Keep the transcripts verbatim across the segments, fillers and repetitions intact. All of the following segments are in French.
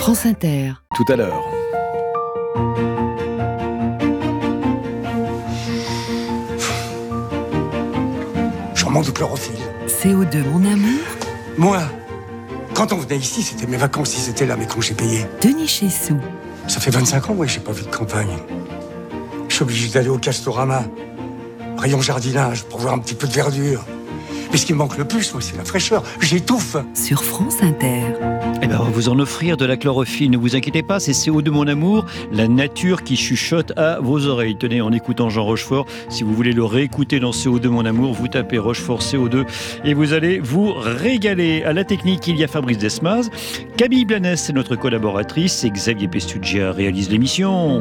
France Inter. Tout à l'heure. J'en manque de chlorophylle. C O deux, mon amour. Moi, quand on venait ici, c'était mes vacances, si c'était là mes congés payés. Denis Chessou. Ça fait vingt-cinq ans, ouais, j'ai pas vu de campagne. Je suis obligé d'aller au Castorama, rayon jardinage, pour voir un petit peu de verdure. Mais ce qui me manque le plus, moi, c'est la fraîcheur. J'étouffe. Sur France Inter. Eh ben, on va vous en offrir de la chlorophylle. Ne vous inquiétez pas, c'est C O deux, mon amour, la nature qui chuchote à vos oreilles. Tenez, en écoutant Jean Rochefort, si vous voulez le réécouter dans C O deux, mon amour, vous tapez Rochefort C O deux et vous allez vous régaler. À la technique, il y a Fabrice Desmaz. Camille Blanes, c'est notre collaboratrice, et Xavier Pestugia réalise l'émission.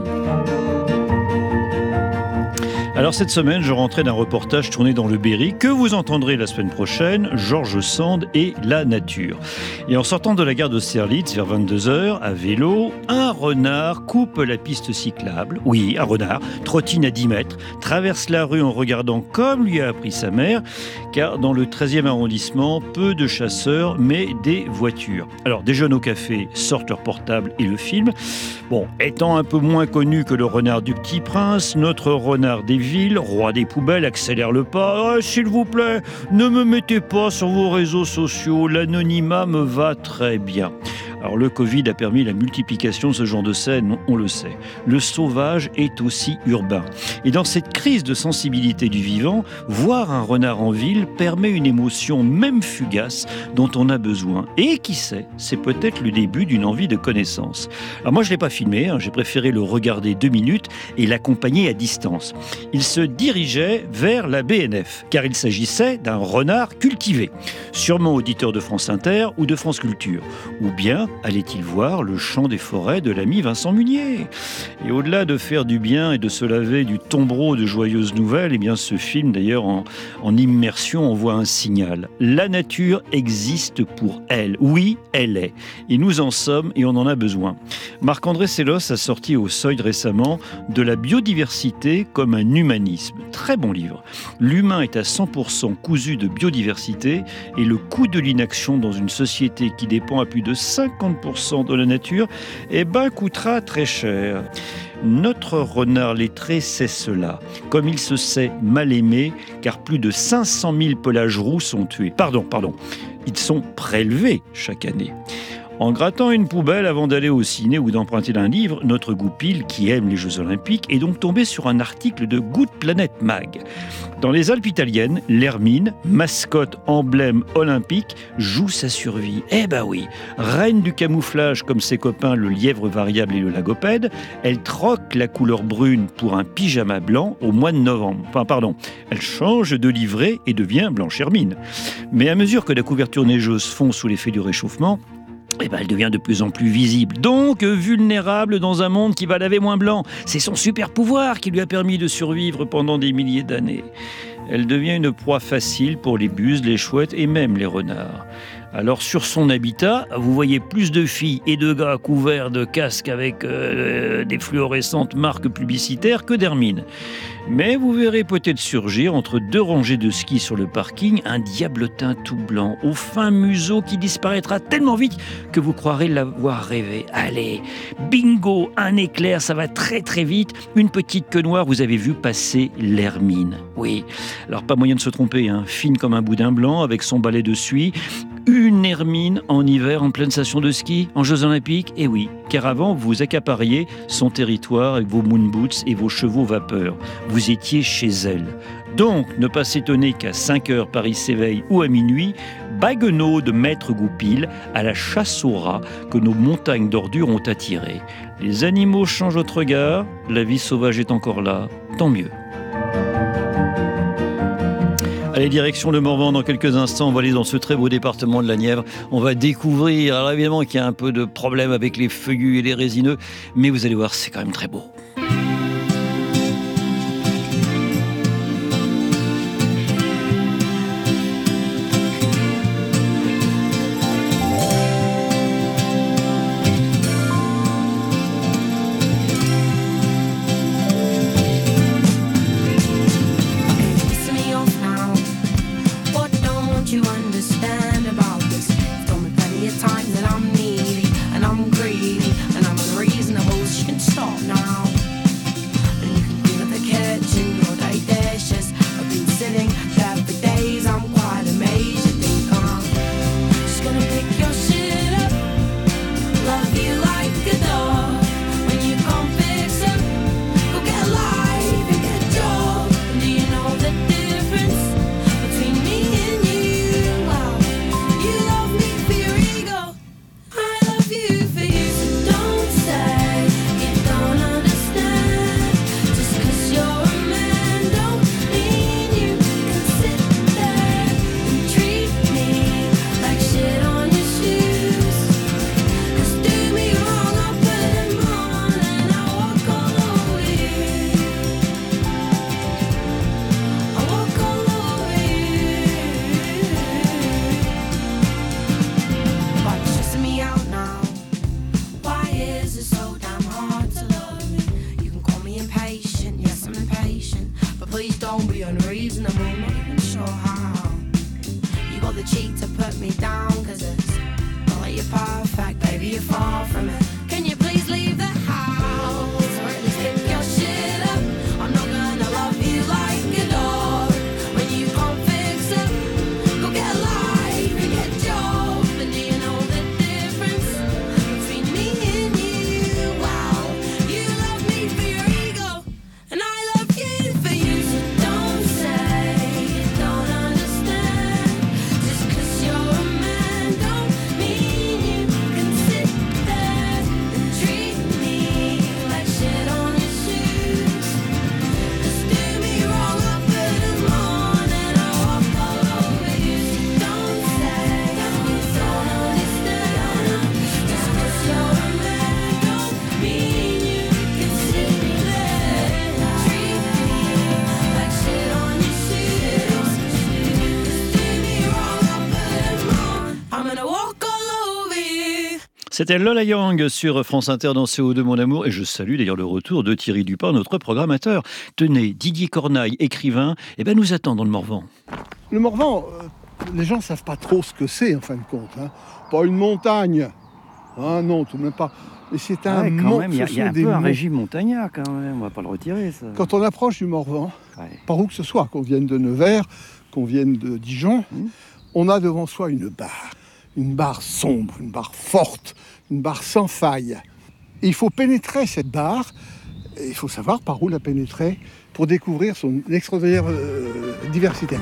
Alors cette semaine, je rentrais d'un reportage tourné dans le Berry, que vous entendrez la semaine prochaine, Georges Sand et la nature. Et en sortant de la gare d'Austerlitz vers vingt-deux heures, à vélo, un renard coupe la piste cyclable. Oui, un renard, trottine à dix mètres, traverse la rue en regardant comme lui a appris sa mère, car dans le treizième arrondissement, peu de chasseurs, mais des voitures. Alors des jeunes au café sortent leur portable et le filment. Bon, étant un peu moins connu que le renard du Petit Prince, notre renard des villes, roi des poubelles, accélère le pas. Oh, s'il vous plaît, ne me mettez pas sur vos réseaux sociaux, l'anonymat me va très bien. Alors le Covid a permis la multiplication de ce genre de scènes, on le sait. Le sauvage est aussi urbain. Et dans cette crise de sensibilité du vivant, voir un renard en ville permet une émotion même fugace dont on a besoin. Et qui sait, c'est peut-être le début d'une envie de connaissance. Alors moi je ne l'ai pas filmé, hein, j'ai préféré le regarder deux minutes et l'accompagner à distance. Il se dirigeait vers la B N F, car il s'agissait d'un renard cultivé. Sûrement auditeur de France Inter ou de France Culture. Ou bien allait-il voir le chant des forêts de l'ami Vincent Munier? Et au-delà de faire du bien et de se laver du tombereau de joyeuses nouvelles, eh bien ce film d'ailleurs en, en immersion envoie un signal. La nature existe pour elle. Oui, elle est. Et nous en sommes et on en a besoin. Marc-André Sellos a sorti au Seuil récemment De la biodiversité comme un humanisme. Très bon livre. L'humain est à cent pour cent cousu de biodiversité et le coût de l'inaction dans une société qui dépend à plus de cinquante pour cent de la nature, eh ben, coûtera très cher. Notre renard lettré sait cela, comme il se sait mal aimé, car plus de cinq cent mille pelages roux sont tués. Pardon, pardon, ils sont prélevés chaque année. En grattant une poubelle avant d'aller au ciné ou d'emprunter un livre, notre goupil, qui aime les Jeux Olympiques, est donc tombé sur un article de Good Planet Mag. Dans les Alpes italiennes, l'hermine, mascotte emblème olympique, joue sa survie. Eh ben oui, reine du camouflage comme ses copains le lièvre variable et le lagopède, elle troque la couleur brune pour un pyjama blanc au mois de novembre. Enfin, pardon, elle change de livrée et devient blanche hermine. Mais à mesure que la couverture neigeuse fond sous l'effet du réchauffement, eh ben, elle devient de plus en plus visible, donc vulnérable dans un monde qui va laver moins blanc. C'est son super pouvoir qui lui a permis de survivre pendant des milliers d'années. Elle devient une proie facile pour les buses, les chouettes et même les renards. Alors sur son habitat, vous voyez plus de filles et de gars couverts de casques avec euh, des fluorescentes marques publicitaires que d'hermines. Mais vous verrez peut-être surgir entre deux rangées de skis sur le parking un diablotin tout blanc au fin museau qui disparaîtra tellement vite que vous croirez l'avoir rêvé. Allez, bingo, un éclair, ça va très très vite. Une petite queue noire, vous avez vu passer l'hermine. Oui, alors pas moyen de se tromper, hein. Fine comme un boudin blanc avec son balai de suie. Une hermine en hiver en pleine station de ski, en Jeux Olympiques. Et oui, car avant vous accapariez son territoire avec vos moon boots et vos chevaux vapeur. Vous étiez chez elle. Donc, ne pas s'étonner qu'à cinq heures Paris s'éveille ou à minuit, Baguenot de Maître Goupil à la chasse aux rats que nos montagnes d'ordures ont attiré. Les animaux changent votre regard, la vie sauvage est encore là, tant mieux. Allez, direction le Morvan dans quelques instants. On va aller dans ce très beau département de la Nièvre. On va découvrir, alors évidemment qu'il y a un peu de problème avec les feuillus et les résineux, mais vous allez voir, c'est quand même très beau. Understand about this. Told me plenty of times that I'm needy and I'm greedy. why is it so damn hard to love me? You can call me impatient, yes I'm impatient, but please don't be unreasonable, not even sure how. You got the cheek to put me down, cause it's not like you're perfect, baby, you're far from it. Can you please leave the house, or at least pick your shit up? I'm not gonna love you like a dog when you can't fix it. Go get a life and get a job, and do you know the difference between me and you? Wow, you love me for your ego, and I love you for you. So don't say you don't understand. Just cause you're a man don't mean you can sit there and treat me like shit on your shoes. Just do me wrong, I put them on and I walk all over you. So don't say you don't understand. Just cause you're a man don't mean you can sit there and treat me like shit on your shoes. Just do me wrong, I put them on. I'm gonna walk all over you. C'était Lola Young sur France Inter dans C O deux Mon Amour, et je salue d'ailleurs le retour de Thierry Dupin, notre programmateur. Tenez, Didier Cornaille, écrivain, eh ben nous attend dans le Morvan. Le Morvan, euh, les gens ne savent pas trop ce que c'est en fin de compte. Hein. Pas une montagne. Ah non, tout de même pas. Mais c'est un Ouais, quand mont- même, il y a, ce il y a sont un des peu un monts. régime montagnard quand même, on va pas le retirer ça. Quand on approche du Morvan, Ouais. par où que ce soit, qu'on vienne de Nevers, qu'on vienne de Dijon, Mmh. on a devant soi une barre. Une barre sombre, une barre forte, une barre sans faille. Et il faut pénétrer cette barre, et il faut savoir par où la pénétrer pour découvrir son extraordinaire euh, diversité.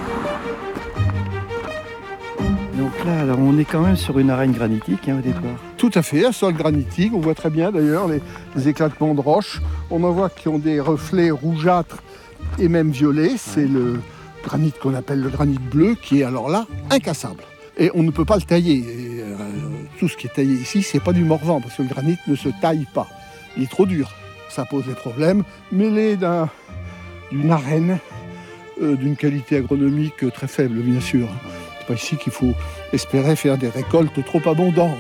Donc là, alors, on est quand même sur une arène granitique hein, au départ. Tout à fait, un sol granitique, on voit très bien d'ailleurs les, les éclatements de roches. On en voit qui ont des reflets rougeâtres et même violets. C'est le granit qu'on appelle le granit bleu qui est alors là incassable. Et on ne peut pas le tailler. Et, euh, tout ce qui est taillé ici, c'est pas du Morvan parce que le granit ne se taille pas. Il est trop dur. Ça pose des problèmes. Mêlé d'un, d'une arène euh, d'une qualité agronomique très faible, bien sûr. C'est pas ici qu'il faut espérer faire des récoltes trop abondantes.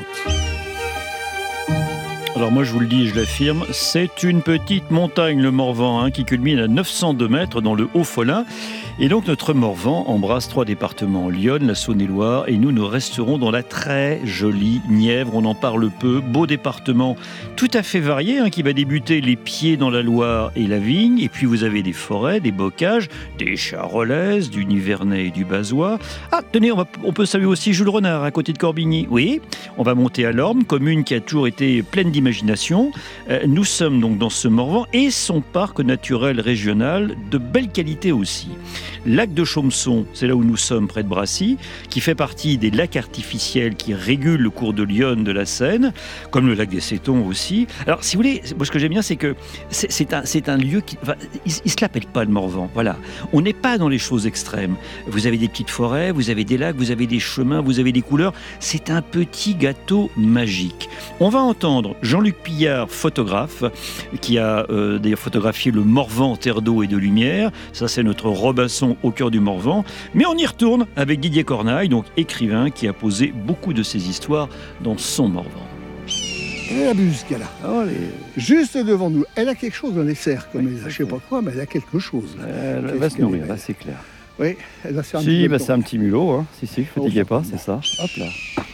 Alors moi je vous le dis et je l'affirme, c'est une petite montagne le Morvan hein, qui culmine à neuf cent deux mètres dans le Haut-Folin. Et donc notre Morvan embrasse trois départements, l'Yonne, la Saône-et-Loire, et nous nous resterons dans la très jolie Nièvre. On en parle peu, beau département tout à fait varié hein, qui va débuter les pieds dans la Loire et la vigne, et puis vous avez des forêts, des bocages, des charolaises, du Nivernais et du Bazois. Ah tenez, on, va, on peut saluer aussi Jules Renard à côté de Corbigny. Oui, on va monter à l'Orme, commune qui a toujours été pleine d'imagination. Euh, nous sommes donc dans ce Morvan et son parc naturel régional de belle qualité aussi. Lac de Chaumson, c'est là où nous sommes, près de Brassy, qui fait partie des lacs artificiels qui régulent le cours de l'Yonne de la Seine, comme le lac des Sétons aussi. Alors, si vous voulez, moi, ce que j'aime bien, c'est que c'est, c'est, un, c'est un lieu qui... Enfin, il ne se l'appelle pas le Morvan, voilà. On n'est pas dans les choses extrêmes. Vous avez des petites forêts, vous avez des lacs, vous avez des chemins, vous avez des couleurs. C'est un petit gâteau magique. On va entendre Jean-Luc Pillard, photographe, qui a euh, d'ailleurs photographié le Morvan, terre d'eau et de lumière. Ça, c'est notre Robinson au cœur du Morvan. Mais on y retourne avec Didier Cornaille, donc écrivain qui a posé beaucoup de ses histoires dans son Morvan. Elle abuse, ce gars-là. Oh, les... Juste devant nous. Elle a quelque chose dans les serres, comme Oui, elle, je sais pas quoi, mais elle a quelque chose. Là. Elle Qu'est-ce va se qu'elle nourrir, est là belle. c'est clair. Oui, elle va se faire un Si, petit peu bah, de c'est un temps. petit mulot, hein. si, si, fatiguez Oh, pas, c'est ça. Hop là.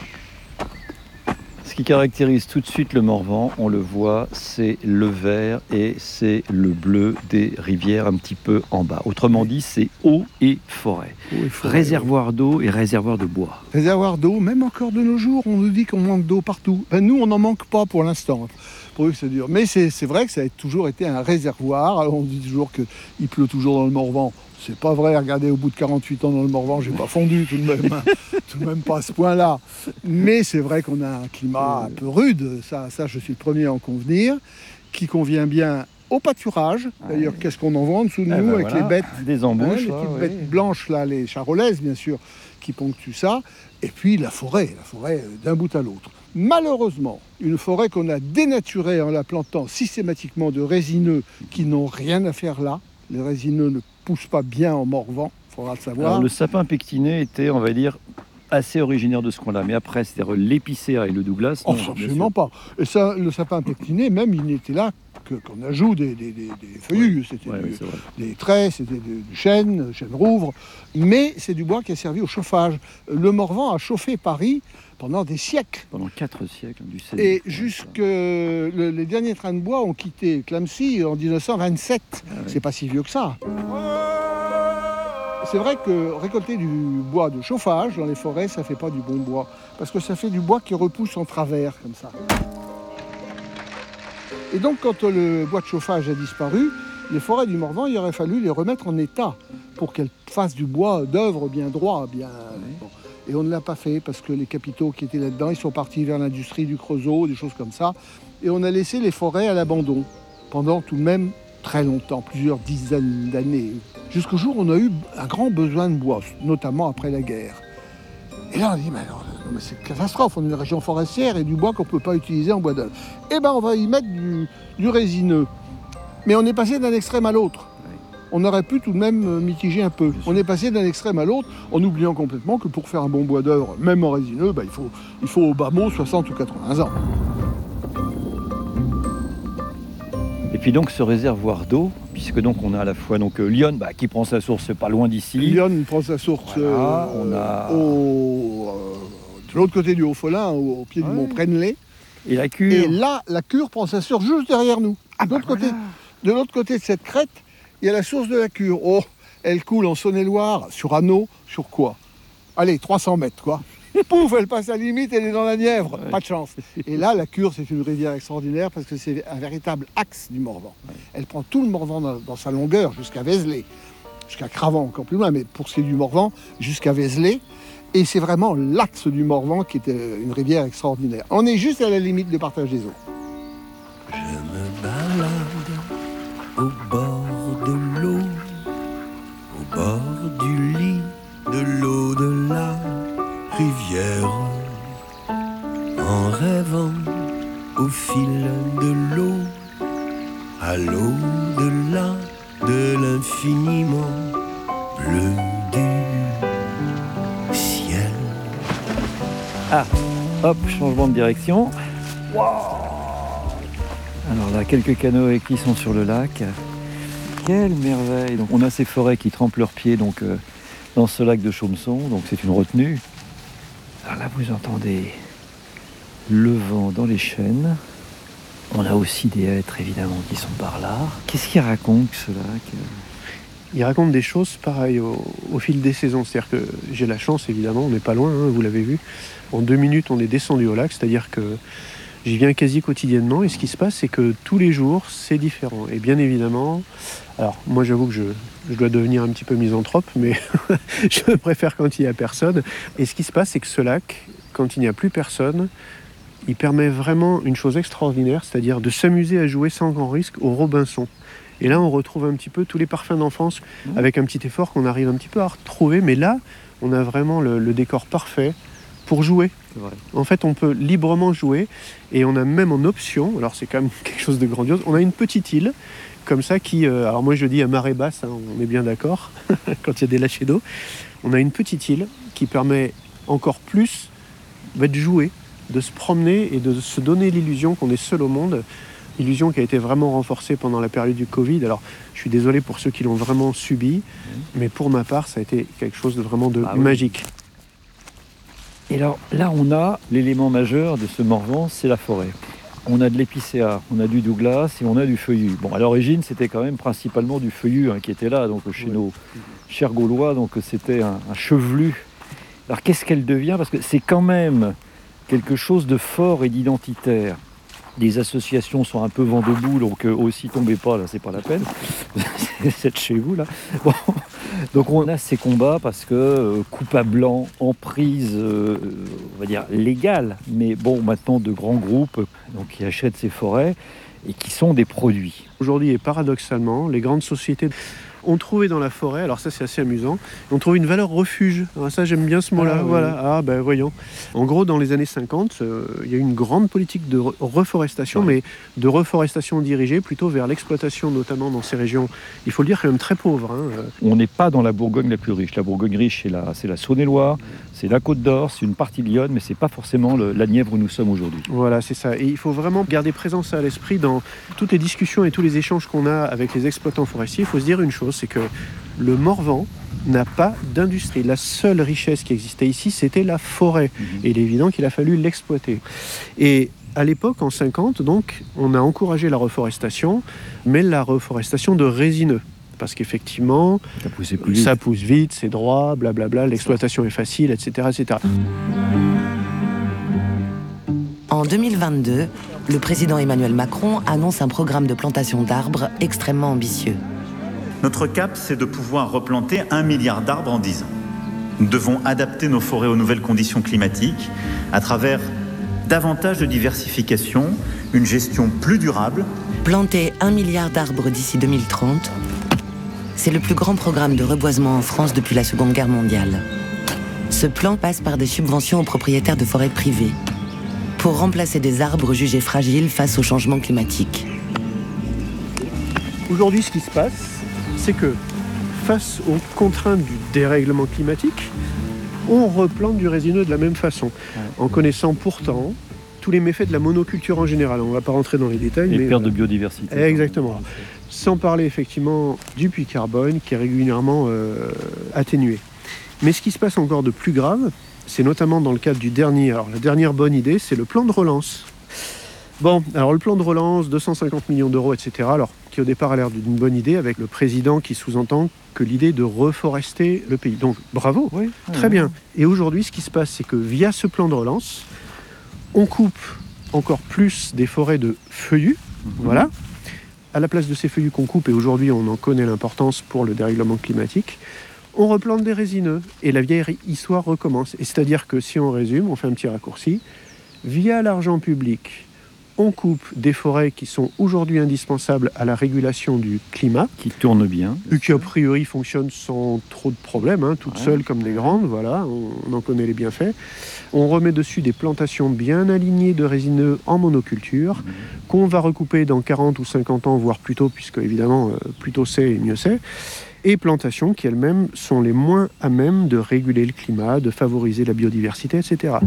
Ce qui caractérise tout de suite le Morvan, on le voit, c'est le vert et c'est le bleu des rivières un petit peu en bas. Autrement dit, c'est eau et forêt. Oui, il faut- Réservoir d'eau et réservoir de bois. Réservoir d'eau, même encore de nos jours, on nous dit qu'on manque d'eau partout. Ben, nous, on n'en manque pas pour l'instant. Pourvu que c'est dur. Mais c'est, c'est vrai que ça a toujours été un réservoir. Alors, on dit toujours qu'il pleut toujours dans le Morvan. C'est pas vrai, regardez, au bout de quarante-huit ans dans le Morvan, j'ai pas fondu tout de même. hein. Tout de même pas à ce point-là. Mais c'est vrai qu'on a un climat un peu rude, ça, ça je suis le premier à en convenir, qui convient bien au pâturage. D'ailleurs, qu'est-ce qu'on en voit en dessous de Eh nous ben avec voilà, les bêtes des Hein, embauches. les là, petites oui. bêtes blanches, là, les charolaises, bien sûr, qui ponctuent ça. Et puis la forêt, la forêt euh, d'un bout à l'autre. Malheureusement, une forêt qu'on a dénaturée en la plantant systématiquement de résineux qui n'ont rien à faire là. Les résineux ne poussent pas bien en Morvan, il faudra le savoir. Alors, le sapin pectiné était, on va dire, assez originaires de ce coin-là. Mais après, c'est-à-dire l'épicéa et le Douglas, Oh, non, bien absolument sûr. pas. Et ça, le sapin pectiné, même, il n'était là que- qu'en ajout des, des, des, des feuillus. C'était Ouais, du- ouais, c'est vrai. des traits, c'était du, du chêne, chêne rouvre. Mais c'est du bois qui a servi au chauffage. Le Morvan a chauffé Paris pendant des siècles. Pendant quatre siècles, du seizième. Et jusque le- les derniers trains de bois ont quitté Clamecy en dix-neuf cent vingt-sept. Ah ouais. C'est pas si vieux que ça. C'est vrai que récolter du bois de chauffage dans les forêts, ça fait pas du bon bois. Parce que ça fait du bois qui repousse en travers, comme ça. Et donc, quand le bois de chauffage a disparu, les forêts du Morvan, il aurait fallu les remettre en état pour qu'elles fassent du bois d'œuvre bien droit, bien... Bon. Et on ne l'a pas fait parce que les capitaux qui étaient là-dedans, ils sont partis vers l'industrie du creusot, des choses comme ça. Et on a laissé les forêts à l'abandon pendant tout de même très longtemps, plusieurs dizaines d'années. Jusqu'au jour où on a eu un grand besoin de bois, notamment après la guerre. Et là, on a dit, mais, alors, non, mais c'est une catastrophe, on est une région forestière et du bois qu'on ne peut pas utiliser en bois d'œuvre. Eh bien, on va y mettre du, du résineux. Mais on est passé d'un extrême à l'autre. On aurait pu tout de même mitiger un peu. On est passé d'un extrême à l'autre en oubliant complètement que pour faire un bon bois d'œuvre, même en résineux, bah, il, faut, il faut au bas mot soixante ou quatre-vingts ans. Et puis donc ce réservoir d'eau, puisque donc on a à la fois donc euh, Lyon, bah, qui prend sa source pas loin d'ici. Lyon prend sa source Voilà, euh, on a- au, euh, de l'autre côté du Haut-Folin, au, au pied Ouais. du mont Prenley. Et la cure. Et là, la Cure prend sa source juste derrière nous. Ah, de l'autre côté, de l'autre côté de cette crête, il y a la source de la Cure. Oh, elle coule en Saône-et-Loire, sur Anneau, sur quoi? Allez, trois cents mètres, quoi. Pouf, elle passe la limite, elle est dans la Nièvre. Ouais. Pas de chance. Et là, la Cure, c'est une rivière extraordinaire parce que c'est un véritable axe du Morvan. Elle prend tout le Morvan dans, dans sa longueur, jusqu'à Vézelay, jusqu'à Cravant, encore plus loin, mais pour ce qui est du Morvan, jusqu'à Vézelay. Et c'est vraiment l'axe du Morvan qui est euh, une rivière extraordinaire. On est juste à la limite de partage des eaux. Je me balade au bord de l'eau, au bord du lit de l'eau de la rivière, en rêvant au fil de l'eau, à l'au-delà de l'infiniment bleu du ciel. Ah, hop, changement de direction. Wow. Alors là, quelques canoës qui sont sur le lac. Quelle merveille! Donc on a ces forêts qui trempent leurs pieds donc, euh, dans ce lac de Chaumson, donc c'est une retenue. Alors là, vous entendez le vent dans les chênes. On a aussi des hêtres, évidemment, qui sont par là. Qu'est-ce qu'il raconte, ce lac? Il raconte des choses pareilles au, au fil des saisons. C'est-à-dire que j'ai la chance, évidemment, on n'est pas loin, hein, vous l'avez vu. En deux minutes, on est descendu au lac, c'est-à-dire que j'y viens quasi quotidiennement. Et ce qui se passe, c'est que tous les jours, c'est différent. Et bien évidemment, alors moi j'avoue que je, je dois devenir un petit peu misanthrope, mais je préfère quand il n'y a personne. Et ce qui se passe, c'est que ce lac, quand il n'y a plus personne, il permet vraiment une chose extraordinaire, c'est-à-dire de s'amuser à jouer sans grand risque au Robinson. Et là, on retrouve un petit peu tous les parfums d'enfance, mmh. avec un petit effort qu'on arrive un petit peu à retrouver. Mais là, on a vraiment le, le décor parfait pour jouer. C'est vrai. En fait, on peut librement jouer. Et on a même en option, alors c'est quand même quelque chose de grandiose, on a une petite île, comme ça, qui... Euh, alors moi, je dis à marée basse, hein, on est bien d'accord, quand il y a des lâchers d'eau. On a une petite île qui permet encore plus bah, de jouer, de se promener et de se donner l'illusion qu'on est seul au monde. Illusion qui a été vraiment renforcée pendant la période du Covid. Alors, je suis désolé pour ceux qui l'ont vraiment subi, mmh. mais pour ma part, ça a été quelque chose de vraiment de ah, magique. Oui. Et alors, là, on a l'élément majeur de ce Morvan, c'est la forêt. On a de l'épicéa, on a du Douglas et on a du feuillu. Bon, à l'origine, c'était quand même principalement du feuillu hein, qui était là, donc chez oui. nos chers Gaulois, donc c'était un, un chevelu. Alors, qu'est-ce qu'elle devient? Parce que c'est quand même quelque chose de fort et d'identitaire. Les associations sont un peu vent debout, donc euh, aussi tombez pas, là, c'est pas la peine. C'est de chez vous, là. Bon. Donc on a ces combats parce que euh, coupe à blanc, emprise, euh, on va dire légale, mais bon, maintenant de grands groupes donc, qui achètent ces forêts et qui sont des produits. Aujourd'hui, et paradoxalement, les grandes sociétés on trouvait dans la forêt, alors ça c'est assez amusant, on trouvait une valeur refuge. Alors ça j'aime bien ce mot-là. Ah, oui. Voilà. Ah ben voyons. En gros, dans les années cinquante, euh, il y a eu une grande politique de re- reforestation, Ouais. mais de reforestation dirigée plutôt vers l'exploitation, notamment dans ces régions, il faut le dire, quand même très pauvres. Hein. On n'est pas dans la Bourgogne la plus riche. La Bourgogne riche, c'est la, c'est la Saône-et-Loire, c'est la Côte d'Or, c'est une partie de l'Yonne, mais c'est pas forcément le- la Nièvre où nous sommes aujourd'hui. Voilà, c'est ça. Et il faut vraiment garder présent ça à l'esprit dans toutes les discussions et tous les échanges qu'on a avec les exploitants forestiers. Il faut se dire une chose, c'est que le Morvan n'a pas d'industrie. La seule richesse qui existait ici, c'était la forêt. Mhm. Et il est évident qu'il a fallu l'exploiter. Et à l'époque, en cinquante, donc, on a encouragé la reforestation, mais la reforestation de résineux. Parce qu'effectivement, Ça poussait plus vite. ça pousse vite, c'est droit, blablabla, l'exploitation est facile, et cetera, et cetera. En deux mille vingt-deux, le président Emmanuel Macron annonce un programme de plantation d'arbres extrêmement ambitieux. Notre cap, c'est de pouvoir replanter un milliard d'arbres en dix ans. Nous devons adapter nos forêts aux nouvelles conditions climatiques à travers davantage de diversification, une gestion plus durable. Planter un milliard d'arbres d'ici deux mille trente, c'est le plus grand programme de reboisement en France depuis la Seconde Guerre mondiale. Ce plan passe par des subventions aux propriétaires de forêts privées pour remplacer des arbres jugés fragiles face au changement climatique. Aujourd'hui, ce qui se passe, c'est que face aux contraintes du dérèglement climatique, on replante du résineux de la même façon, en connaissant pourtant tous les méfaits de la monoculture en général. On ne va pas rentrer dans les détails. Les mais pertes de voilà. biodiversité. Exactement. Sans parler effectivement du puits carbone qui est régulièrement euh, atténué. Mais ce qui se passe encore de plus grave, c'est notamment dans le cadre du dernier. Alors la dernière bonne idée, c'est le plan de relance. Bon, alors le plan de relance, deux cent cinquante millions d'euros, et cetera. Alors qui au départ a l'air d'une bonne idée, avec le président qui sous-entend que l'idée de reforester le pays. Donc bravo, Oui, très bien. Et aujourd'hui, ce qui se passe, c'est que via ce plan de relance, on coupe encore plus des forêts de feuillus. Mhm. Voilà. À la place de ces feuillus qu'on coupe, et aujourd'hui on en connaît l'importance pour le dérèglement climatique, on replante des résineux et la vieille histoire recommence. Et c'est-à-dire que si on résume, on fait un petit raccourci, via l'argent public, on coupe des forêts qui sont aujourd'hui indispensables à la régulation du climat, Qui tourne bien. et qui a priori fonctionnent sans trop de problèmes, hein, toutes Ouais. seules comme des grandes, voilà, on, on en connaît les bienfaits. On remet dessus des plantations bien alignées de résineux en monoculture, Mmh. qu'on va recouper dans quarante ou cinquante ans, voire plus tôt, puisque évidemment, euh, plus tôt c'est, mieux c'est. Et plantations qui elles-mêmes sont les moins à même de réguler le climat, de favoriser la biodiversité, et cetera.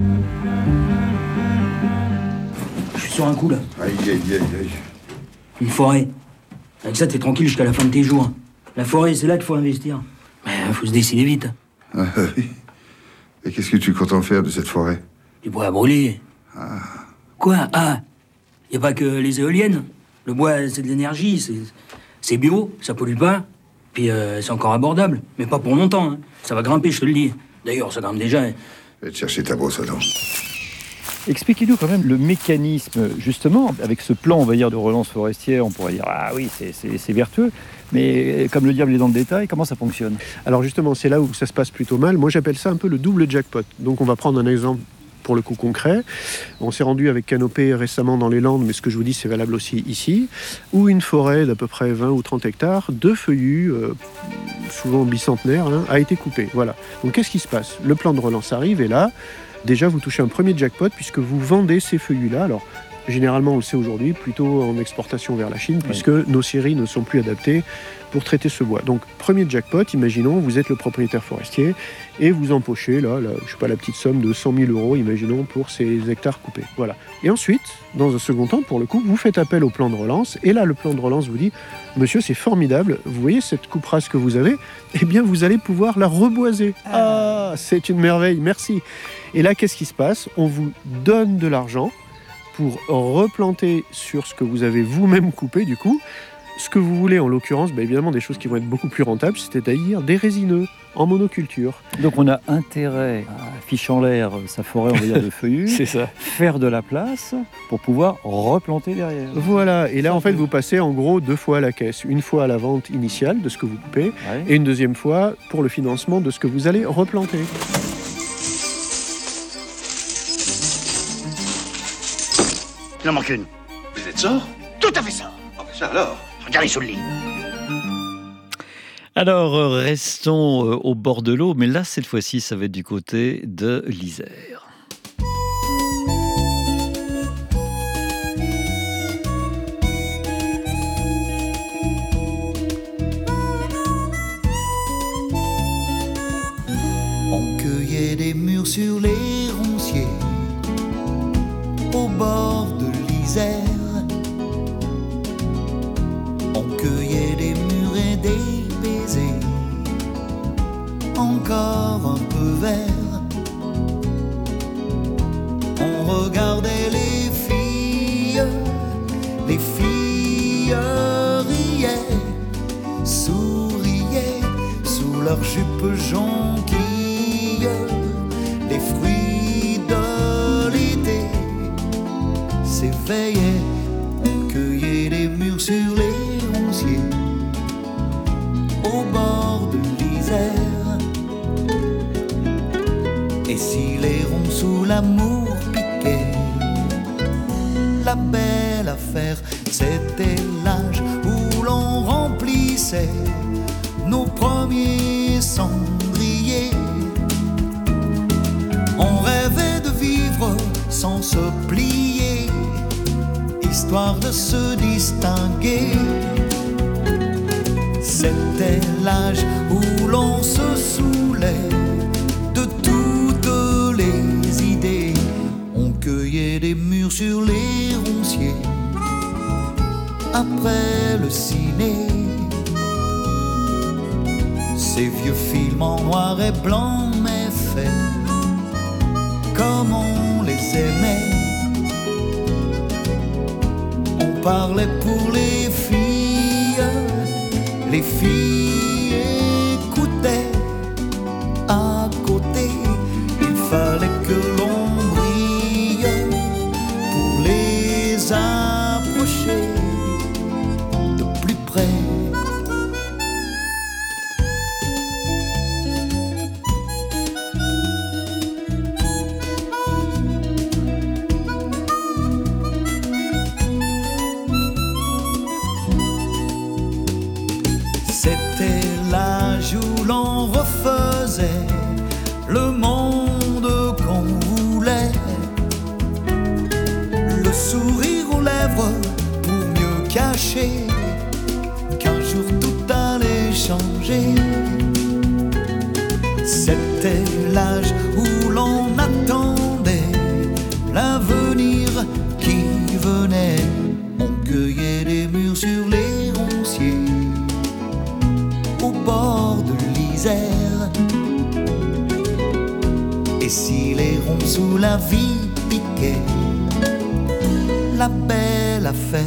Je suis sur un coup là. Aïe, aïe, aïe, aïe. Une forêt. Avec ça, t'es tranquille jusqu'à la fin de tes jours. La forêt, c'est là qu'il faut investir. Mais faut se décider vite. Ah, oui. Et qu'est-ce que tu comptes en faire de cette forêt? Du bois à brûler. Quoi? Ah, y a pas que les éoliennes. Le bois, c'est de l'énergie, c'est, c'est bio, ça pollue pas. Puis euh, c'est encore abordable. Mais pas pour longtemps. Hein. Ça va grimper, je te le dis. D'ailleurs, ça grimpe déjà. Hein. Va te chercher ta brosse à dents. Expliquez-nous quand même le mécanisme, justement, avec ce plan, on va dire, de relance forestière, on pourrait dire, ah oui, c'est, c'est, c'est vertueux, mais comme le diable est dans le détail, comment ça fonctionne? Alors justement, c'est là où ça se passe plutôt mal. Moi, j'appelle ça un peu le double jackpot. Donc on va prendre un exemple pour le coup concret. On s'est rendu avec Canopée récemment dans les Landes, mais ce que je vous dis, c'est valable aussi ici, où une forêt d'à peu près vingt ou trente hectares, de feuillus, euh, souvent bicentenaires, hein, a été coupée. Voilà. Donc qu'est-ce qui se passe? Le plan de relance arrive, et là, déjà, vous touchez un premier jackpot, puisque vous vendez ces feuillus-là. Alors, généralement, on le sait aujourd'hui, plutôt en exportation vers la Chine, puisque nos scieries ne sont plus adaptées pour traiter ce bois. Donc, premier jackpot, imaginons, vous êtes le propriétaire forestier, et vous empochez, là, là je sais pas, la petite somme de cent mille euros, imaginons, pour ces hectares coupés. Voilà. Et ensuite, dans un second temps, pour le coup, vous faites appel au plan de relance, et là, le plan de relance vous dit, monsieur, c'est formidable, vous voyez cette coupe rase que vous avez, eh bien, vous allez pouvoir la reboiser. Ah, c'est une merveille, merci. Et là, qu'est-ce qui se passe? On vous donne de l'argent pour replanter sur ce que vous avez vous-même coupé, du coup, ce que vous voulez, en l'occurrence, bah, évidemment, des choses qui vont être beaucoup plus rentables, c'est-à-dire des résineux en monoculture. Donc on a intérêt à ficher en l'air sa forêt, on va dire, de feuillus, C'est ça. faire de la place pour pouvoir replanter derrière. Voilà, et là, en fait, vous passez en gros deux fois à la caisse. Une fois à la vente initiale de ce que vous coupez, Ouais. et une deuxième fois pour le financement de ce que vous allez replanter. Il en manque une. Vous êtes sort? Tout à fait ça. Ah, ben ça alors. Regardez sous le lit. Alors, euh, restons euh, au bord de l'eau, mais là, cette fois-ci, ça va être du côté de l'Isère. On cueillait des mûres sur les ronciers, au bord de l'Isère. On cueillait des mûres et des baisers, encore un peu verts. On regardait les filles, les filles riaient, souriaient sous leurs jupes jonquilles. Les fruits de l'été s'éveillaient. On cueillait les mûres sur les ronciers, au bord de l'Isère. Et si les ronds sous l'amour piquaient, la belle affaire, c'était l'âge où l'on remplissait nos premiers cendriers. On rêvait de vivre sans se plier, histoire de se distinguer. C'était l'âge où l'on se saoulait de toutes les idées. On cueillait des mûres sur les ronciers après le ciné. Ces vieux films en noir et blanc mais faits comme on les aimait. On parlait pour les filles, les filles écoutaient. À côté, il fallait que l'on brille pour les approcher de plus près. C'était l'âge où l'on refaisait le monde qu'on voulait. Le sourire aux lèvres pour mieux cacher qu'un jour tout allait changer. C'était l'âge où l'on attendait l'avenir qui venait. On cueillait des mûres sur les ronciers, au bord de l'Isère. Et si les ronds sous la vie piquaient, la belle affaire.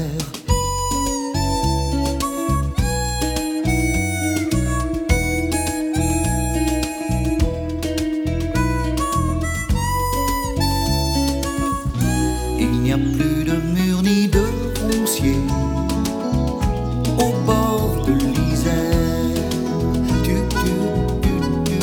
Il n'y a plus de murs ni de ronciers au bord de l'Isère. Tu, tu, tu, tu.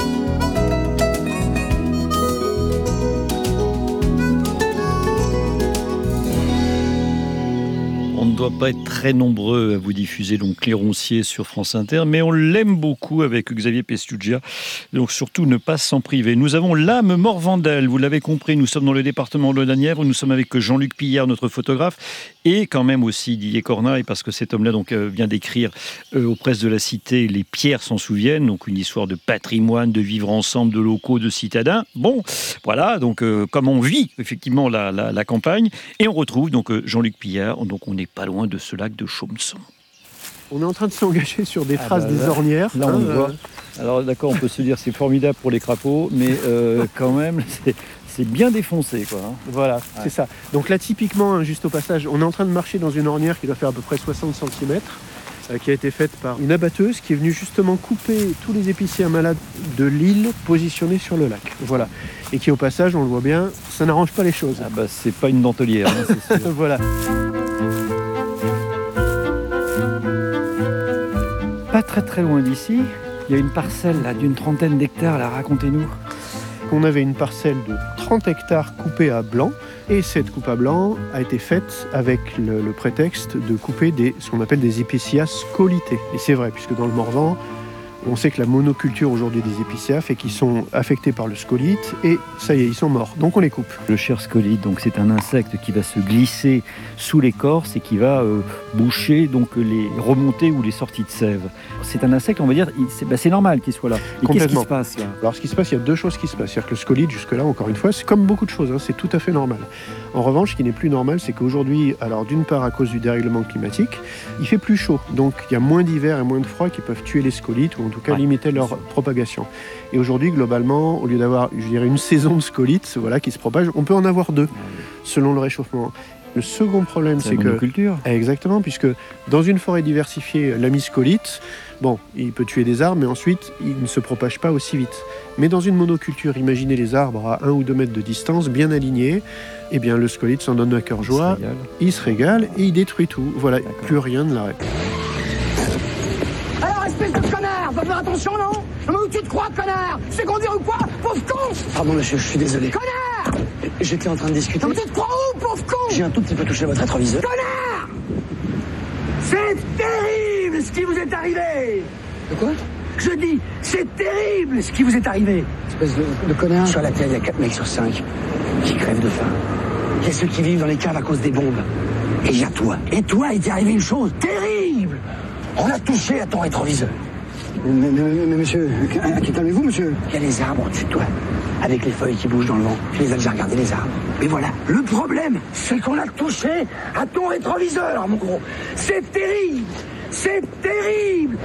On ne doit pas être très nombreux à vous diffuser donc les ronciers sur France Inter, mais on l'aime beaucoup avec Xavier Pestugia, donc surtout ne pas s'en priver. Nous avons l'âme Morvandel, vous l'avez compris, nous sommes dans le département de la Nièvre, nous sommes avec Jean-Luc Pillard, notre photographe, et quand même aussi Didier Cornaille, parce que cet homme-là donc, euh, vient d'écrire euh, aux presses de la Cité « Les pierres s'en souviennent », donc une histoire de patrimoine, de vivre ensemble, de locaux, de citadins. Bon, voilà, donc euh, comme on vit effectivement la, la, la campagne, et on retrouve donc euh, Jean-Luc Pillard, donc on n'est pas loin de ce lac de Chaumson. On est en train de s'engager sur des Ah traces bah des là, ornières. Là, on hein, le voit. euh, Alors d'accord, on peut se dire c'est formidable pour les crapauds, mais euh, quand même, c'est, c'est bien défoncé, quoi. Hein. Voilà, Ouais. c'est ça. Donc là, typiquement, hein, juste au passage, on est en train de marcher dans une ornière qui doit faire à peu près soixante centimètres, euh, qui a été faite par une abatteuse qui est venue justement couper tous les épicéas malades de l'île positionnés sur le lac. Voilà. Et qui, au passage, on le voit bien, ça n'arrange pas les choses. Ah bah c'est pas une dentelière, hein, c'est sûr. Voilà. Pas très très loin d'ici, il y a une parcelle là, d'une trentaine d'hectares, là, racontez-nous. On avait une parcelle de trente hectares coupée à blanc, et cette coupe à blanc a été faite avec le, le prétexte de couper des, ce qu'on appelle des épicéas scolités. Et c'est vrai, puisque dans le Morvan, On sait que la monoculture aujourd'hui des épicéas fait qu'ils sont affectés par le scolite et ça y est, ils sont morts. Donc on les coupe. Le cher scolite, donc c'est un insecte qui va se glisser sous l'écorce et qui va euh, boucher donc les remontées ou les sorties de sève. C'est un insecte, on va dire, il, c'est, bah, c'est normal qu'il soit là. Et qu'est-ce qui se passe là ? Alors ce qui se passe, il y a deux choses qui se passent. C'est-à-dire que le scolite, jusque-là, encore une fois, c'est comme beaucoup de choses, hein, c'est tout à fait normal. En revanche, ce qui n'est plus normal, c'est qu'aujourd'hui, alors d'une part à cause du dérèglement climatique, il fait plus chaud. Donc il y a moins d'hiver et moins de froid qui peuvent tuer les scolites ou en tout cas ouais. limiter leur propagation. Et aujourd'hui, globalement, au lieu d'avoir, je dirais, une saison de scolites, voilà, qui se propagent, on peut en avoir deux, selon le réchauffement. Le second problème, c'est, c'est que... monoculture. Exactement, puisque dans une forêt diversifiée, l'amiscolite, bon, il peut tuer des arbres, mais ensuite, il ne se propage pas aussi vite. Mais dans une monoculture, imaginez les arbres à un ou deux mètres de distance, bien alignés, eh bien, le scolite s'en donne à cœur joie, il se régale et il détruit tout. Voilà, d'accord. Plus rien ne l'arrête. Alors, espèce de connard, faut faire attention, non ? Mais où tu te crois, connard ? C'est conduire ou quoi, pauvre con ? Pardon, monsieur, je suis désolé. Connard ! J'étais en train de discuter. Mais tu te crois où, pauvre con ? J'ai un tout petit peu touché votre rétroviseur. Connard ! C'est terrible ce qui vous est arrivé ! De quoi ? Je dis, c'est terrible ce qui vous est arrivé ! Espèce de, de connard. Sur la Terre, il y a quatre mecs sur cinq qui crèvent de faim. Il y a ceux qui vivent dans les caves à cause des bombes. Et il y a toi. Et toi, il t'est arrivé une chose terrible ! On a touché à ton rétroviseur. Mais, mais, mais, mais monsieur, calmez-vous, monsieur. Il y a les arbres au-dessus de toi, avec les feuilles qui bougent dans le vent. Tu les as déjà regardés, les arbres. Mais voilà, le problème, c'est qu'on a touché à ton rétroviseur, mon gros. C'est terrible. C'est terrible.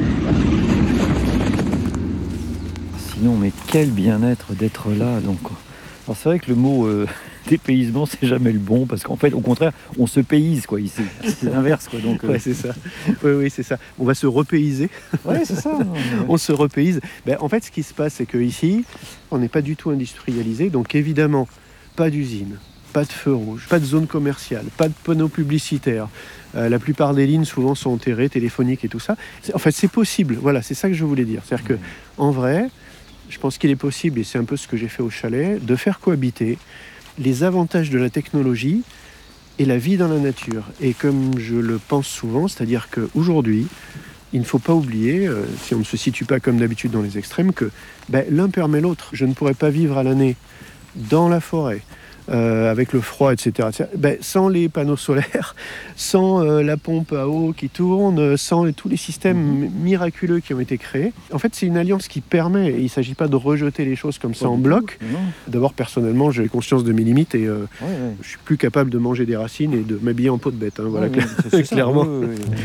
Sinon, mais quel bien-être d'être là, donc. Alors c'est vrai que le mot euh, dépaysement, c'est jamais le bon, parce qu'en fait, au contraire, on se payse, quoi, ici. C'est l'inverse, quoi. Donc, euh... ouais, c'est ça. Oui, oui, c'est ça. On va se repayser. Oui, c'est ça. Non, mais... on se repayse. Ben, en fait, ce qui se passe, c'est qu'ici, on n'est pas du tout industrialisé, donc évidemment, pas d'usine, pas de feu rouge, pas de zone commerciale, pas de panneaux publicitaires. Euh, la plupart des lignes, souvent, sont enterrées, téléphoniques et tout ça. C'est, en fait, c'est possible. Voilà, c'est ça que je voulais dire. C'est-à-dire que, en vrai, je pense qu'il est possible, et c'est un peu ce que j'ai fait au chalet, de faire cohabiter les avantages de la technologie et la vie dans la nature. Et comme je le pense souvent, c'est-à-dire qu'aujourd'hui, il ne faut pas oublier, euh, si on ne se situe pas comme d'habitude dans les extrêmes, que ben, l'un permet l'autre. Je ne pourrais pas vivre à l'année dans la forêt, Euh, avec le froid, et cetera, et cetera. Ben, sans les panneaux solaires, sans euh, la pompe à eau qui tourne, sans tous les systèmes mmh. miraculeux qui ont été créés. En fait, c'est une alliance qui permet, et il ne s'agit pas de rejeter les choses comme ça en bloc. Non. D'abord, personnellement, j'ai conscience de mes limites et euh, ouais, ouais. je suis plus capable de manger des racines et de m'habiller en peau de bête. Hein, voilà, ouais, cl- c'est clairement. Ça, ouais, ouais, ouais.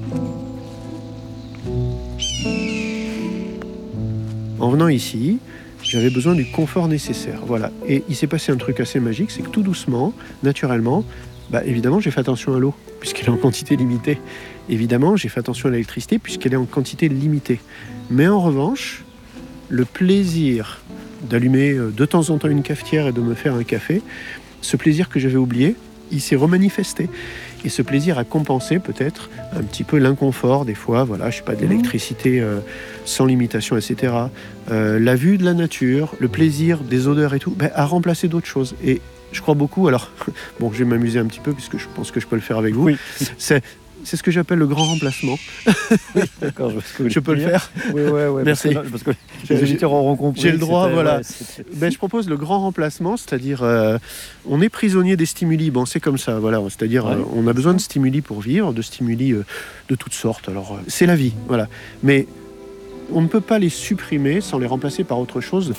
En venant ici, j'avais besoin du confort nécessaire, voilà. Et il s'est passé un truc assez magique, c'est que tout doucement, naturellement, bah évidemment, j'ai fait attention à l'eau, puisqu'elle est en quantité limitée. Évidemment, j'ai fait attention à l'électricité, puisqu'elle est en quantité limitée. Mais en revanche, le plaisir d'allumer de temps en temps une cafetière et de me faire un café, ce plaisir que j'avais oublié, il s'est remanifesté. Et ce plaisir a compensé peut-être un petit peu l'inconfort des fois, voilà, je sais pas, de l'électricité euh, sans limitation, et cetera. Euh, la vue de la nature, le plaisir des odeurs et tout, ben, a remplacé d'autres choses. Et je crois beaucoup, alors, bon, je vais m'amuser un petit peu puisque je pense que je peux le faire avec vous. Oui. C'est, c'est ce que j'appelle le grand remplacement. Oui, d'accord, je, que je peux le faire. Oui, oui, oui. Merci. Parce que, parce que les auditeurs auront compris. J'ai le droit, voilà. Ouais, ben, je propose le grand remplacement, c'est-à-dire euh, on est prisonnier des stimuli. Bon, c'est comme ça, voilà. C'est-à-dire ouais. euh, on a besoin de stimuli pour vivre, de stimuli euh, de toutes sortes. Alors, euh, c'est la vie, voilà. Mais on ne peut pas les supprimer sans les remplacer par autre chose.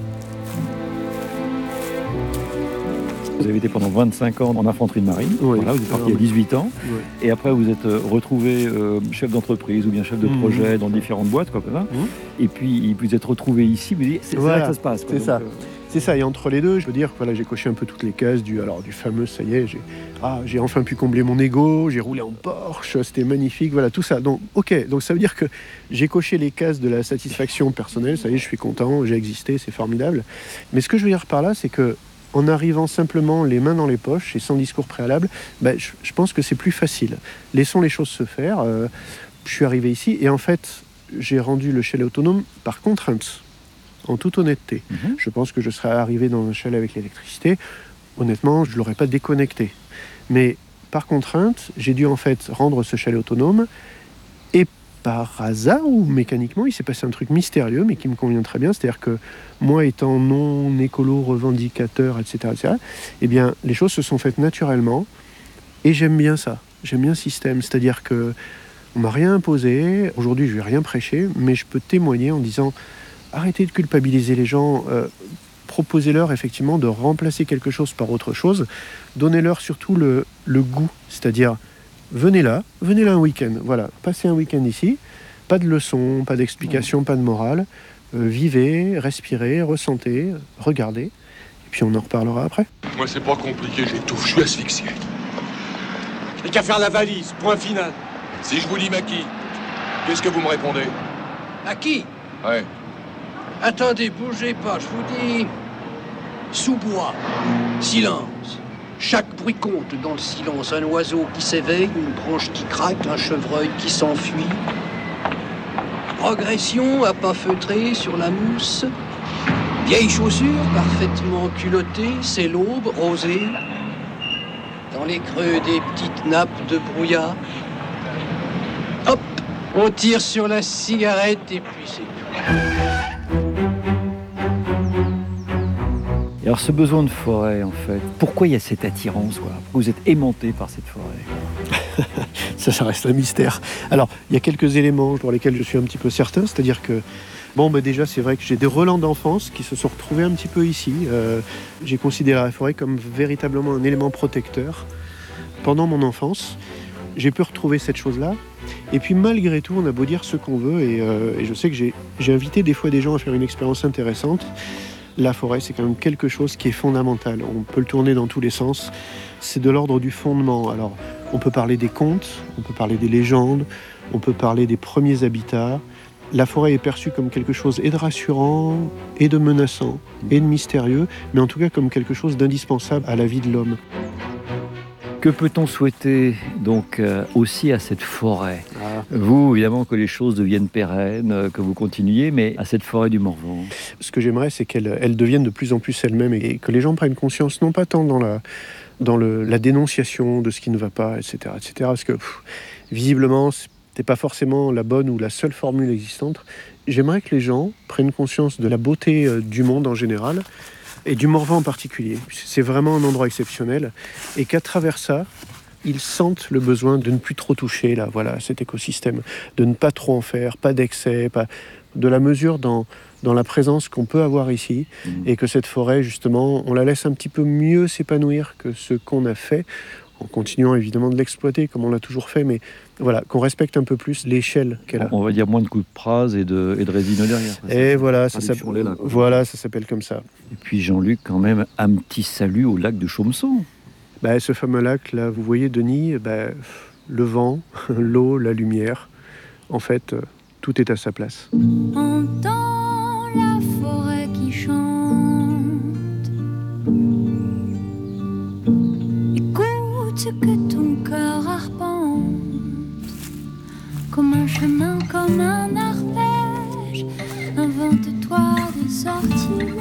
Vous avez été pendant vingt-cinq ans en infanterie de marine. Oui. Voilà, vous êtes parti à dix-huit ans. Oui. Et après, vous êtes retrouvé euh, chef d'entreprise ou bien chef de projet mmh. dans différentes boîtes. Quoi, mmh. Et puis, vous êtes retrouvé ici. Vous dites, c'est, voilà. c'est là que ça se passe. Quoi, c'est donc, ça. Euh... C'est ça. Et entre les deux, je veux dire, voilà, j'ai coché un peu toutes les cases du, alors, du fameux, ça y est, j'ai, ah, j'ai enfin pu combler mon ego, j'ai roulé en Porsche, c'était magnifique, voilà, tout ça. Donc, ok, donc ça veut dire que j'ai coché les cases de la satisfaction personnelle, ça y est, je suis content, j'ai existé, c'est formidable. Mais ce que je veux dire par là, c'est que en arrivant simplement les mains dans les poches et sans discours préalable, ben, je, je pense que c'est plus facile. Laissons les choses se faire. Euh, je suis arrivé ici et en fait, j'ai rendu le chalet autonome par contrainte, en toute honnêteté. Mmh. Je pense que je serais arrivé dans un chalet avec l'électricité. Honnêtement, je ne l'aurais pas déconnecté. Mais par contrainte, j'ai dû en fait rendre ce chalet autonome et par hasard ou mécaniquement, il s'est passé un truc mystérieux, mais qui me convient très bien. C'est-à-dire que moi, étant non écolo, revendicateur, et cetera, et cetera, eh bien, les choses se sont faites naturellement. Et j'aime bien ça. J'aime bien ce système. C'est-à-dire que on m'a rien imposé. Aujourd'hui, je vais rien prêcher, mais je peux témoigner en disant arrêtez de culpabiliser les gens. Euh, proposez-leur effectivement de remplacer quelque chose par autre chose. Donnez-leur surtout le, le goût. C'est-à-dire venez là, venez là un week-end. Voilà, passez un week-end ici. Pas de leçons, pas d'explications, pas de morale. Euh, vivez, respirez, ressentez, regardez. Et puis on en reparlera après. Moi, c'est pas compliqué, j'étouffe, je suis asphyxié. J'ai qu'à faire la valise, point final. Si je vous dis Maki, qu'est-ce que vous me répondez? Maki? Ouais. Attendez, bougez pas, je vous dis... Sous-bois, silence. Chaque bruit compte dans le silence. Un oiseau qui s'éveille, une branche qui craque, un chevreuil qui s'enfuit. Progression à pas feutré sur la mousse. Vieille chaussure, parfaitement culottée, c'est l'aube, rosée. Dans les creux des petites nappes de brouillard. Hop, on tire sur la cigarette et puis c'est tout. Et alors ce besoin de forêt, en fait, pourquoi il y a cette attirance, quoi? Pourquoi vous êtes aimanté par cette forêt? Ça, ça reste un mystère. Alors, il y a quelques éléments pour lesquels je suis un petit peu certain, c'est-à-dire que, bon, bah déjà, c'est vrai que j'ai des relents d'enfance qui se sont retrouvés un petit peu ici. Euh, j'ai considéré la forêt comme véritablement un élément protecteur. Pendant mon enfance, j'ai pu retrouver cette chose-là. Et puis, malgré tout, on a beau dire ce qu'on veut, et, euh, et je sais que j'ai, j'ai invité des fois des gens à faire une expérience intéressante. La forêt, c'est quand même quelque chose qui est fondamental. On peut le tourner dans tous les sens. C'est de l'ordre du fondement. Alors, on peut parler des contes, on peut parler des légendes, on peut parler des premiers habitats. La forêt est perçue comme quelque chose et de rassurant, et de menaçant, et de mystérieux, mais en tout cas comme quelque chose d'indispensable à la vie de l'homme. Que peut-on souhaiter donc euh, aussi à cette forêt? ah. Vous, évidemment, que les choses deviennent pérennes, euh, que vous continuiez, mais à cette forêt du Morvan. Ce que j'aimerais, c'est qu'elle elle devienne de plus en plus elle-même et que les gens prennent conscience, non pas tant dans la, dans le, la dénonciation de ce qui ne va pas, et cetera, et cetera. Parce que pff, visiblement, c'est pas forcément la bonne ou la seule formule existante. J'aimerais que les gens prennent conscience de la beauté euh, du monde en général, et du Morvan en particulier. C'est vraiment un endroit exceptionnel, et qu'à travers ça, ils sentent le besoin de ne plus trop toucher là, voilà, cet écosystème, de ne pas trop en faire, pas d'excès, pas de la mesure dans, dans la présence qu'on peut avoir ici, mmh. et que cette forêt, justement, on la laisse un petit peu mieux s'épanouir que ce qu'on a fait, en continuant évidemment de l'exploiter comme on l'a toujours fait, mais voilà, qu'on respecte un peu plus l'échelle qu'elle a. On va dire moins de coups de phrase et de, et de résine derrière. Et voilà, ça s'appelle, là, voilà, ça s'appelle comme ça. Et puis Jean-Luc, quand même, un petit salut au lac de Chaumson. Bah, ce fameux lac, là, vous voyez, Denis, bah, le vent, l'eau, la lumière, en fait, euh, tout est à sa place. Entends la forêt qui chante. Écoute ce que ton cœur arpente. Comme un chemin, comme un arpège, invente-toi des sortilèges.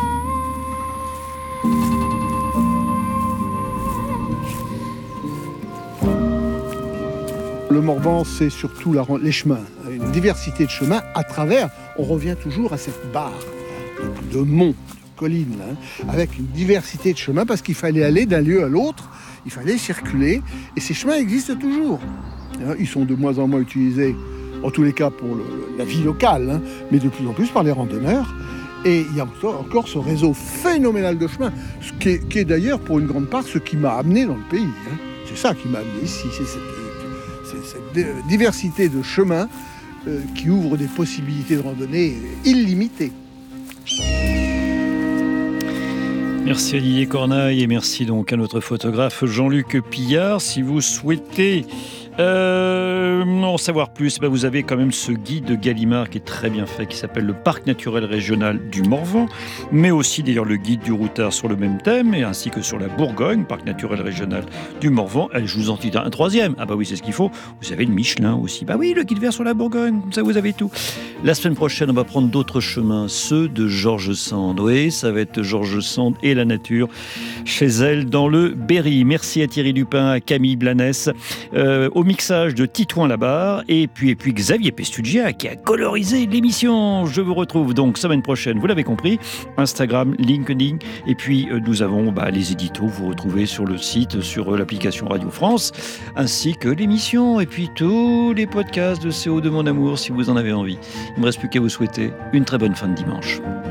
Le Morvan, c'est surtout la, les chemins, une diversité de chemins à travers, on revient toujours à cette barre de, de monts, de collines, là, hein, avec une diversité de chemins, parce qu'il fallait aller d'un lieu à l'autre, il fallait circuler, et ces chemins existent toujours. Ils sont de moins en moins utilisés, en tous les cas pour le, la vie locale, hein, mais de plus en plus par les randonneurs. Et il y a encore, encore ce réseau phénoménal de chemins, ce qui est, qui est d'ailleurs pour une grande part ce qui m'a amené dans le pays. Hein. C'est ça qui m'a amené ici, c'est cette, c'est cette diversité de chemins euh, qui ouvre des possibilités de randonnée illimitées. Merci à Didier Cornaille et merci donc à notre photographe Jean-Luc Pillard. Si vous souhaitez euh, en savoir plus, ben vous avez quand même ce guide de Gallimard qui est très bien fait, qui s'appelle le Parc naturel régional du Morvan, mais aussi d'ailleurs le guide du Routard sur le même thème, et ainsi que sur la Bourgogne, Parc naturel régional du Morvan. Allez, je vous en dis un troisième. Ah bah oui, c'est ce qu'il faut. Vous avez le Michelin aussi. Bah oui, le guide vert sur la Bourgogne, comme ça vous avez tout. La semaine prochaine, on va prendre d'autres chemins, ceux de George Sand. Oui, ça va être George Sand et la nature chez elle dans le Berry. Merci à Thierry Lupin, à Camille Blanes. Euh, au mixage de Titouan Labarre et puis, et puis Xavier Pestugia qui a colorisé l'émission. Je vous retrouve donc semaine prochaine, vous l'avez compris, Instagram, LinkedIn et puis euh, nous avons bah, les éditos, vous retrouvez sur le site, sur euh, l'application Radio France, ainsi que l'émission et puis tous les podcasts de C O de Mon Amour si vous en avez envie. Il ne me reste plus qu'à vous souhaiter une très bonne fin de dimanche.